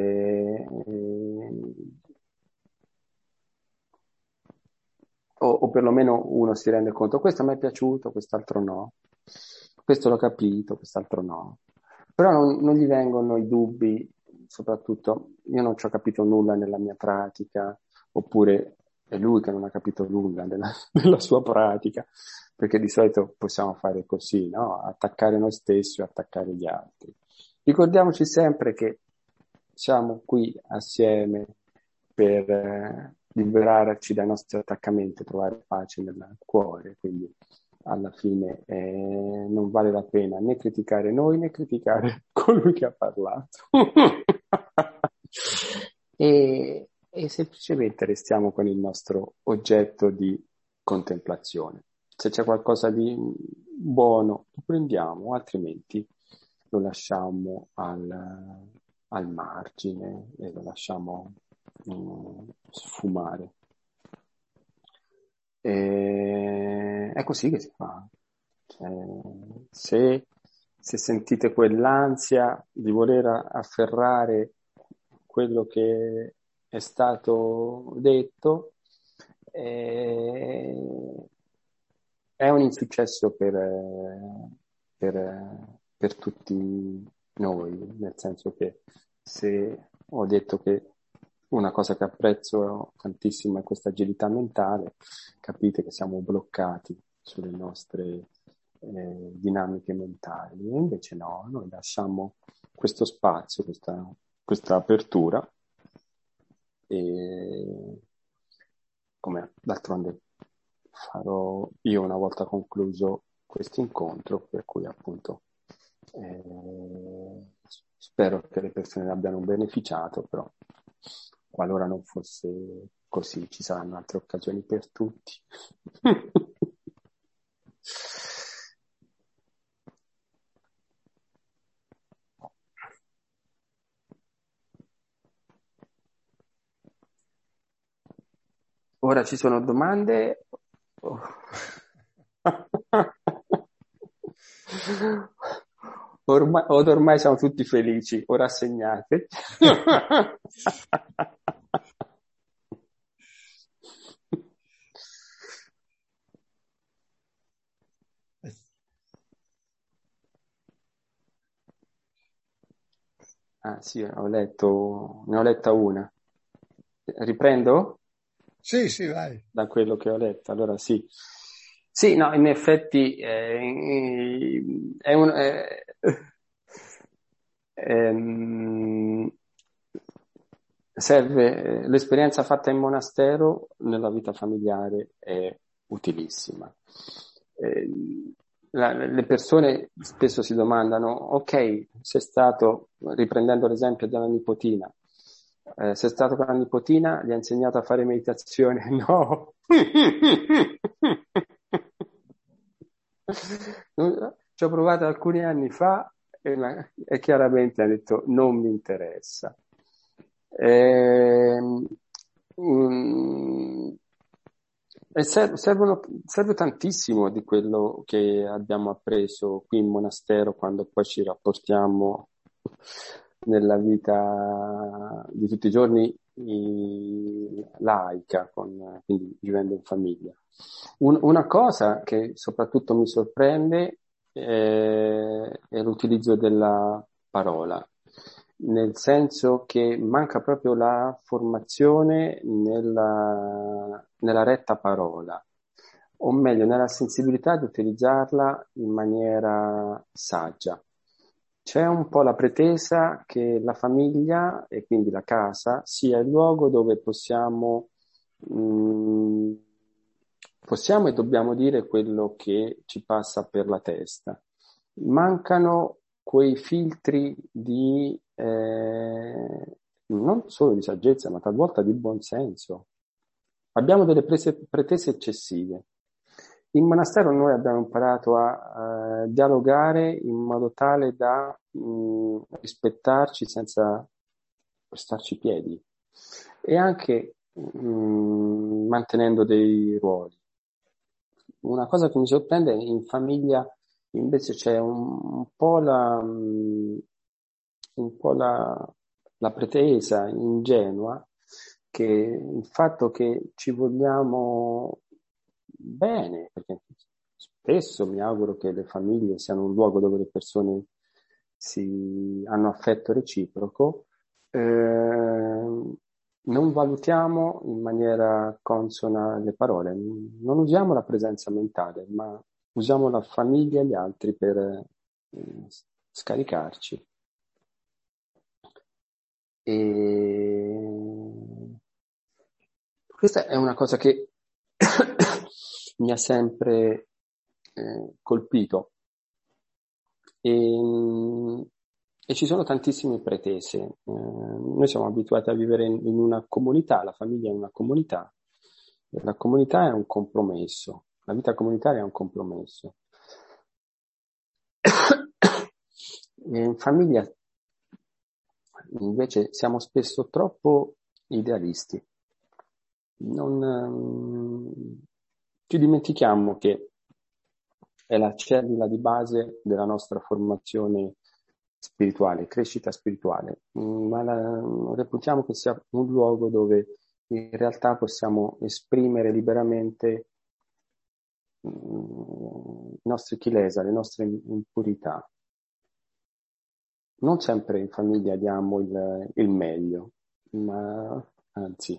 o perlomeno uno si rende conto, questo mi è piaciuto, quest'altro no, questo l'ho capito, quest'altro no. Però non gli vengono i dubbi, soprattutto io non ci ho capito nulla nella mia pratica, oppure è lui che non ha capito nulla della sua pratica, perché di solito possiamo fare così, no? Attaccare noi stessi o attaccare gli altri. Ricordiamoci sempre che siamo qui assieme per liberarci dai nostri attaccamenti, trovare pace nel cuore, quindi alla fine non vale la pena né criticare noi né criticare colui che ha parlato. E semplicemente restiamo con il nostro oggetto di contemplazione. Se c'è qualcosa di buono lo prendiamo, altrimenti lo lasciamo al margine e lo lasciamo sfumare. è così che si fa. Cioè, se sentite quell'ansia di voler afferrare quello che è stato detto, è un insuccesso per tutti noi, nel senso che se ho detto che una cosa che apprezzo tantissimo è questa agilità mentale, capite che siamo bloccati sulle nostre dinamiche mentali, e invece no, noi lasciamo questo spazio, questa apertura, e come d'altronde farò io una volta concluso questo incontro, per cui appunto spero che le persone ne abbiano beneficiato, però qualora non fosse così ci saranno altre occasioni per tutti. Ora ci sono domande? Ormai siamo tutti felici o rassegnati. Ah sì, ne ho letta una. Riprendo? Sì, sì, vai. Da quello che ho letto, allora sì. Sì, no, in effetti è ehm, serve, l'esperienza fatta in monastero nella vita familiare è utilissima. Eh, le persone spesso si domandano, ok, sei stato, riprendendo l'esempio della nipotina, sei stato con la nipotina, gli ha insegnato a fare meditazione? No! Ci ho provato alcuni anni fa e chiaramente ha detto non mi interessa. Ehm, mm, e serve tantissimo di quello che abbiamo appreso qui in monastero quando poi ci rapportiamo nella vita di tutti i giorni laica, quindi vivendo in famiglia. Una cosa che soprattutto mi sorprende è l'utilizzo della parola, nel senso che manca proprio la formazione nella retta parola, o meglio, nella sensibilità di utilizzarla in maniera saggia. C'è un po' la pretesa che la famiglia e quindi la casa sia il luogo dove mh, possiamo e dobbiamo dire quello che ci passa per la testa. Mancano quei filtri di non solo di saggezza, ma talvolta di buonsenso. Abbiamo delle pretese eccessive. In monastero noi abbiamo imparato a dialogare in modo tale da rispettarci senza starci i piedi e anche mantenendo dei ruoli. Una cosa che mi sorprende è in famiglia invece c'è un po' la pretesa ingenua che il fatto che ci vogliamo bene, perché spesso mi auguro che le famiglie siano un luogo dove le persone hanno affetto reciproco, non valutiamo in maniera consona le parole, non usiamo la presenza mentale, ma usiamo la famiglia e gli altri per scaricarci. E questa è una cosa che mi ha sempre colpito. E ci sono tantissime pretese. Noi siamo abituati a vivere in una comunità, la famiglia è una comunità, e la comunità è un compromesso, la vita comunitaria è un compromesso. E in famiglia invece siamo spesso troppo idealisti. Ci dimentichiamo che è la cellula di base della nostra formazione spirituale, crescita spirituale, ma reputiamo che sia un luogo dove in realtà possiamo esprimere liberamente i nostri kilesa, le nostre impurità. Non sempre in famiglia diamo il meglio, ma anzi,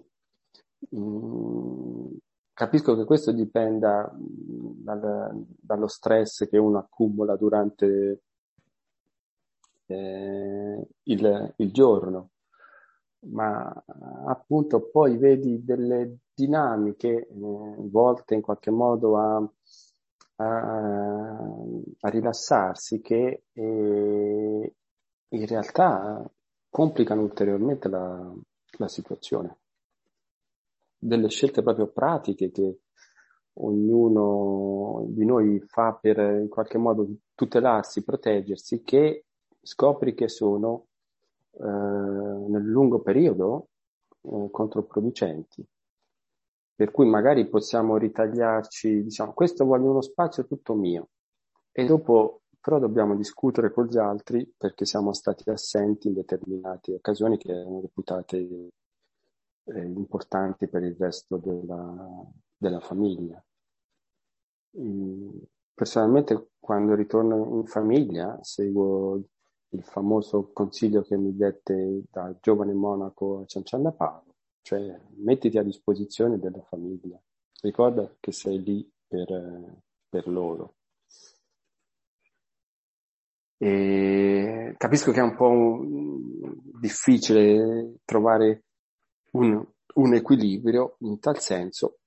capisco che questo dipenda dallo stress che uno accumula durante il giorno, ma appunto poi vedi delle dinamiche volte in qualche modo a rilassarsi che in realtà complicano ulteriormente la situazione. Delle scelte proprio pratiche che ognuno di noi fa per in qualche modo tutelarsi, proteggersi, che scopri che sono nel lungo periodo controproducenti. Per cui magari possiamo ritagliarci, diciamo, questo voglio uno spazio tutto mio, e dopo però dobbiamo discutere con gli altri perché siamo stati assenti in determinate occasioni che erano reputate importanti per il resto della famiglia. Personalmente, quando ritorno in famiglia, seguo il famoso consiglio che mi dette da giovane monaco Ciancianda Paolo, cioè mettiti a disposizione della famiglia, ricorda che sei lì per loro. E capisco che è un po' difficile trovare un equilibrio in tal senso,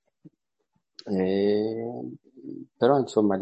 però insomma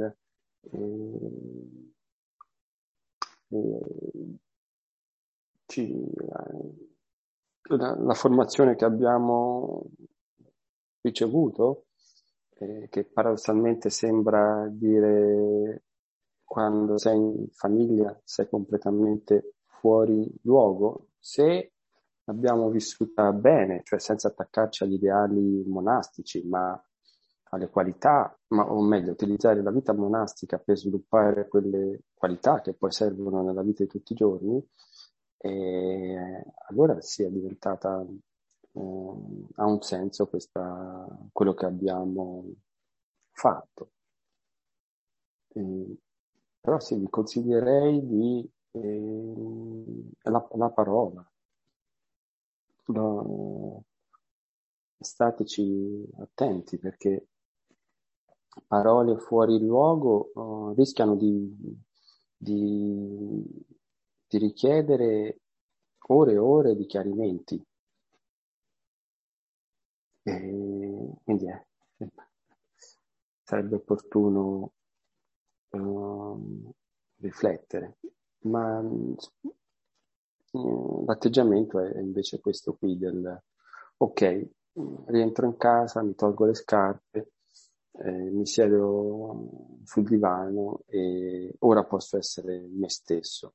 la formazione che abbiamo ricevuto, che paradossalmente sembra dire quando sei in famiglia sei completamente fuori luogo, se l'abbiamo vissuta bene, cioè senza attaccarci agli ideali monastici, ma alle qualità, o meglio, utilizzare la vita monastica per sviluppare quelle qualità che poi servono nella vita di tutti i giorni, e allora sì, è diventata, ha un senso quello che abbiamo fatto. Però sì, vi consiglierei di la parola. Stateci attenti perché parole fuori luogo rischiano di richiedere ore e ore di chiarimenti. Quindi sarebbe opportuno riflettere, ma l'atteggiamento è invece questo qui del ok, rientro in casa, mi tolgo le scarpe, mi siedo sul divano e ora posso essere me stesso.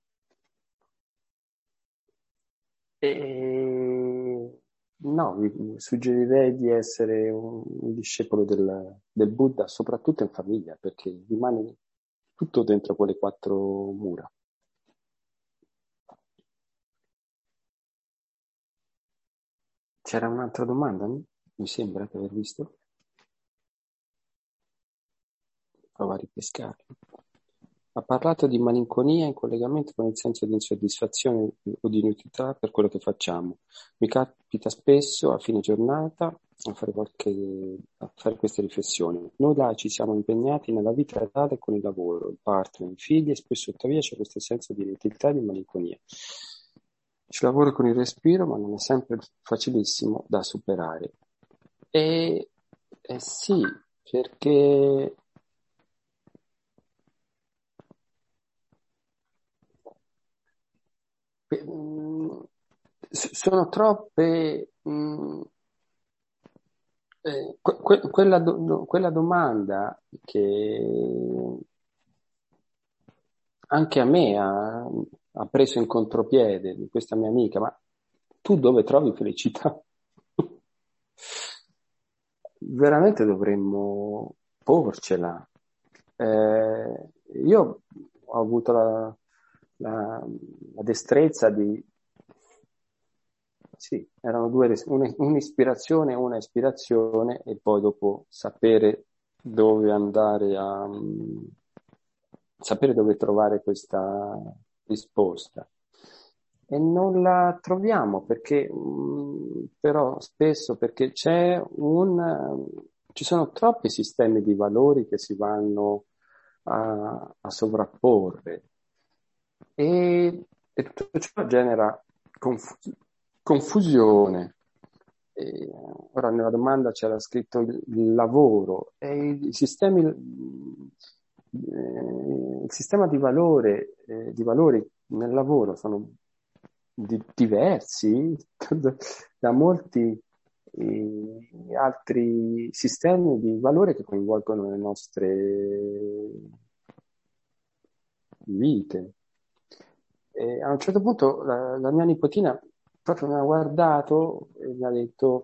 No, vi suggerirei di essere un discepolo del Buddha, soprattutto in famiglia, perché rimane tutto dentro quelle 4 mura. C'era un'altra domanda? Mi sembra di aver visto. Prova a ripescarla. Ha parlato di malinconia in collegamento con il senso di insoddisfazione o di inutilità per quello che facciamo. Mi capita spesso a fine giornata a fare queste riflessioni. Noi laici siamo impegnati nella vita reale con il lavoro, il partner, i figli, e spesso tuttavia c'è questo senso di inutilità e di malinconia. Ci lavoro con il respiro, ma non è sempre facilissimo da superare. Sì, perché sono troppe quella domanda che anche a me ha preso in contropiede di questa mia amica, ma tu dove trovi felicità? Veramente dovremmo porcela, Io ho avuto la destrezza di... Sì, erano due, un'ispirazione e una ispirazione, e poi dopo sapere dove andare sapere dove trovare questa risposta. E non la troviamo perché, però spesso perché ci sono troppi sistemi di valori che si vanno a sovrapporre, e tutto ciò genera confusione. Ora nella domanda c'era scritto il lavoro e i sistemi, il sistema di valori nel lavoro sono diversi da molti altri sistemi di valore che coinvolgono le nostre vite. E a un certo punto la mia nipotina proprio mi ha guardato e mi ha detto: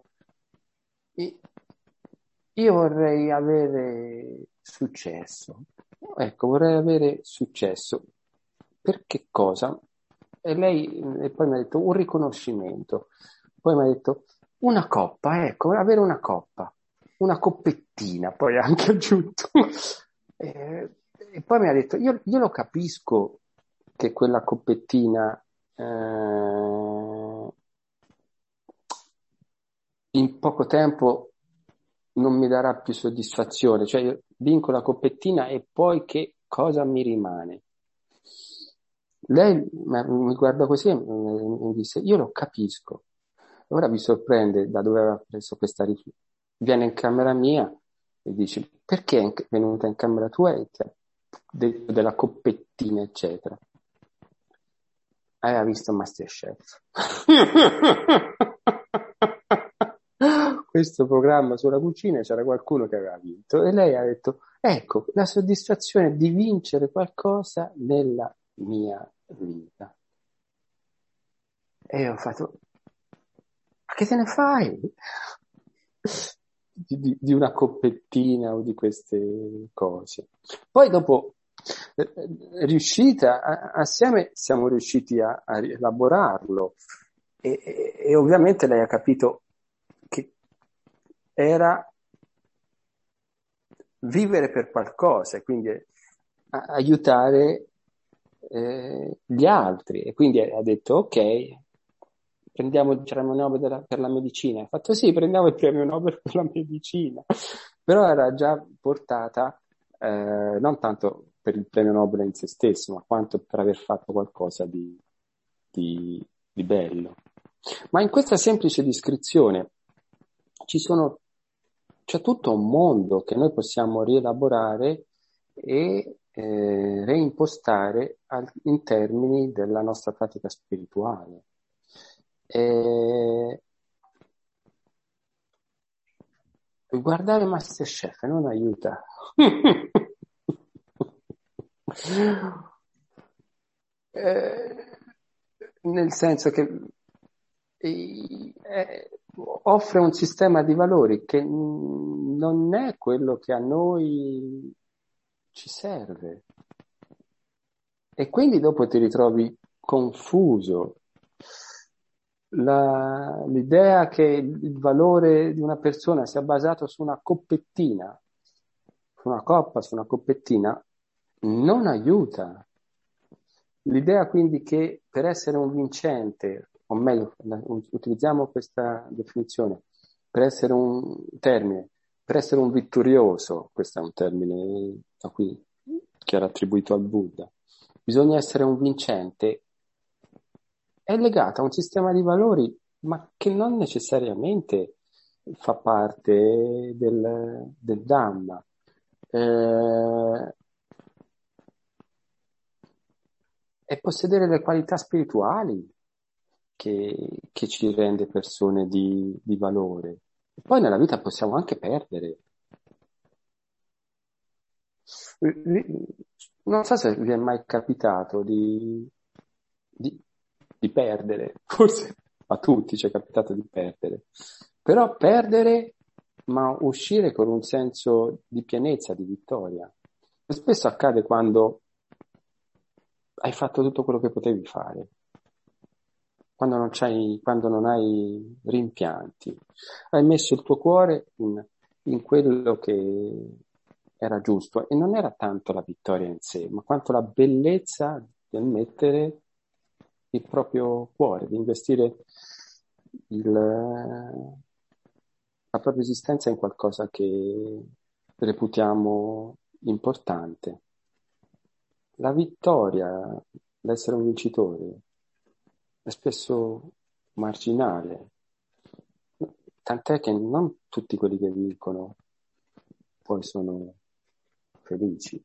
io vorrei avere successo. Ecco, vorrei avere successo. Per che cosa? E poi mi ha detto un riconoscimento. Poi mi ha detto una coppa, ecco, avere una coppettina, poi ha anche aggiunto. E poi mi ha detto, io lo capisco che quella coppettina in poco tempo non mi darà più soddisfazione, cioè io vinco la coppettina e poi che cosa mi rimane? Lei mi guarda così e mi disse, io lo capisco. Ora vi sorprende da dove aveva preso questa riflessione. Viene in camera mia e dice, perché è venuta in camera tua e ti ha detto della coppettina, eccetera. Aveva visto MasterChef. Questo programma sulla cucina, c'era qualcuno che aveva vinto e lei ha detto, ecco, la soddisfazione di vincere qualcosa nella mia vita. E io ho fatto, ma che te ne fai? Di una coppettina o di queste cose. Poi dopo, assieme siamo riusciti a elaborarlo e ovviamente lei ha capito che era vivere per qualcosa, e quindi aiutare gli altri, e quindi ha detto ok, prendiamo il premio Nobel per la medicina. Ha fatto sì, prendiamo il premio Nobel per la medicina, però era già portata non tanto per il premio Nobel in se stesso, ma quanto per aver fatto qualcosa di bello. Ma in questa semplice descrizione c'è tutto un mondo che noi possiamo rielaborare e reimpostare in termini della nostra pratica spirituale. Guardare MasterChef non aiuta. Nel senso che offre un sistema di valori che non è quello che a noi ci serve. E quindi dopo ti ritrovi confuso. L'idea che il valore di una persona sia basato su una coppettina, su una coppa, su una coppettina, non aiuta. L'idea quindi che per essere un vincente, o meglio, utilizziamo questa definizione, per essere per essere un vittorioso, questo è un termine da qui che era attribuito al Buddha, bisogna essere un vincente, è legato a un sistema di valori, ma che non necessariamente fa parte del Dhamma. È possedere le qualità spirituali che ci rende persone di valore. E poi nella vita possiamo anche perdere. Non so se vi è mai capitato di perdere, forse a tutti ci è capitato di perdere, però perdere ma uscire con un senso di pienezza, di vittoria. spesso accade quando hai fatto tutto quello che potevi fare, quando non hai rimpianti, hai messo il tuo cuore in quello che era giusto, e non era tanto la vittoria in sé, ma quanto la bellezza del mettere il proprio cuore, di investire la propria esistenza in qualcosa che reputiamo importante. La vittoria, l'essere un vincitore, è spesso marginale, tant'è che non tutti quelli che vincono poi sono felici.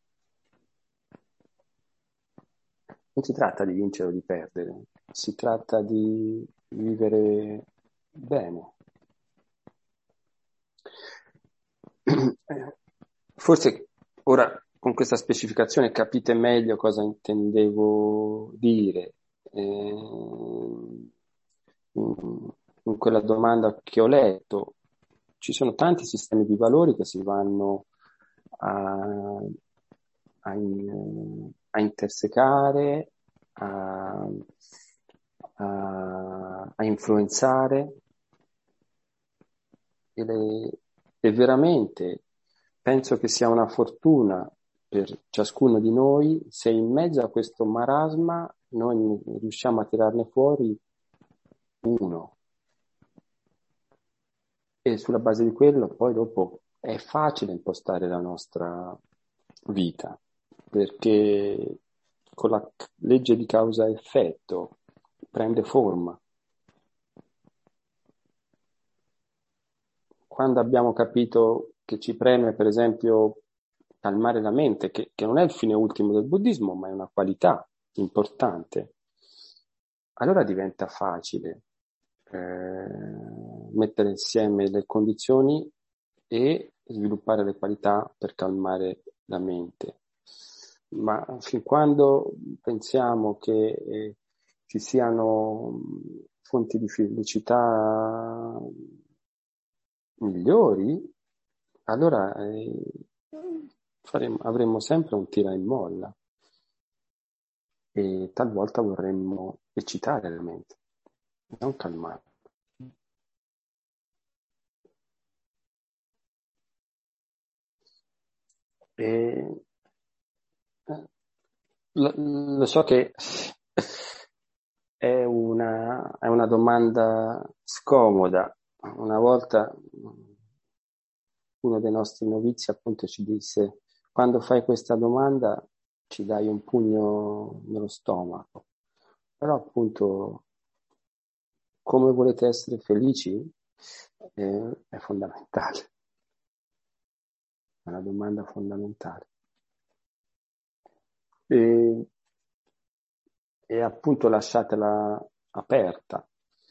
Non si tratta di vincere o di perdere, si tratta di vivere bene. Forse ora con questa specificazione capite meglio cosa intendevo dire. In quella domanda che ho letto, ci sono tanti sistemi di valori che si vanno a, a intersecare, a influenzare e veramente penso che sia una fortuna per ciascuno di noi se in mezzo a questo marasma noi riusciamo a tirarne fuori uno, e sulla base di quello poi dopo è facile impostare la nostra vita, perché con la legge di causa-effetto prende forma. Quando abbiamo capito che ci preme, per esempio, calmare la mente, che non è il fine ultimo del buddismo, ma è una qualità importante, allora diventa facile mettere insieme le condizioni e sviluppare le qualità per calmare la mente. Ma fin quando pensiamo che ci siano fonti di felicità migliori, allora avremo sempre un tira e molla e talvolta vorremmo eccitare la mente, non calmare. E, lo so che è una domanda scomoda. Una volta uno dei nostri novizi appunto ci disse: quando fai questa domanda ci dai un pugno nello stomaco, però appunto come volete essere felici è fondamentale, è una domanda fondamentale. E appunto lasciatela aperta.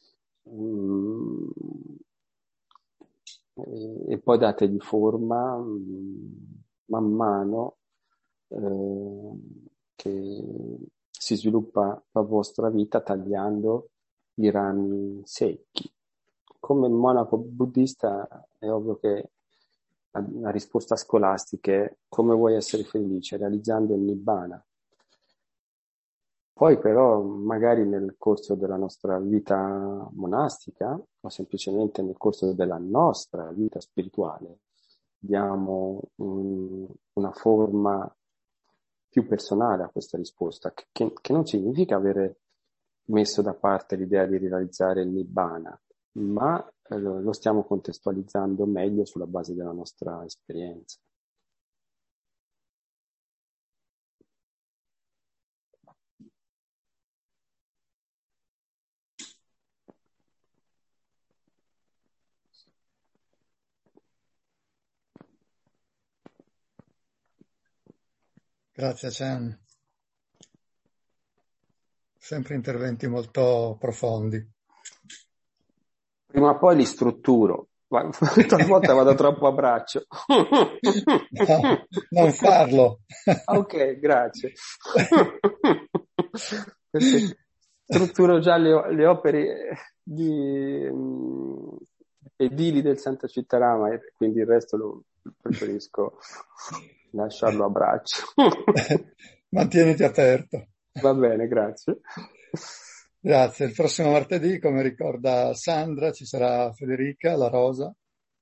E poi dategli forma man mano che si sviluppa la vostra vita, tagliando i rami secchi. Come il monaco buddista è ovvio che la risposta scolastica è: come vuoi essere felice? Realizzando il nibbana. Poi però magari nel corso della nostra vita monastica o semplicemente nel corso della nostra vita spirituale diamo una forma più personale a questa risposta, che non significa avere messo da parte l'idea di realizzare il nibbana, ma lo stiamo contestualizzando meglio sulla base della nostra esperienza. Grazie, Chen. Sempre interventi molto profondi. Prima o poi li strutturo, talvolta vado troppo a braccio. No, non farlo. Ok, grazie. Perché strutturo già le opere edili del Santa Cittadina, e quindi il resto lo preferisco lasciarlo a braccio. Mantieniti aperto. Va bene, grazie. Grazie. Il prossimo martedì, come ricorda Sandra, ci sarà Federica La Rosa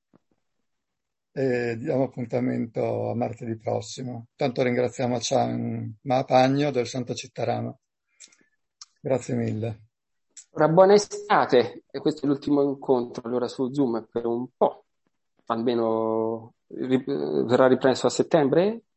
e diamo appuntamento a martedì prossimo. Tanto ringraziamo Chan Pagno del Santa Cittadina. Grazie mille. Ora, buona estate, e questo è l'ultimo incontro allora su Zoom per un po', almeno verrà ripreso a settembre?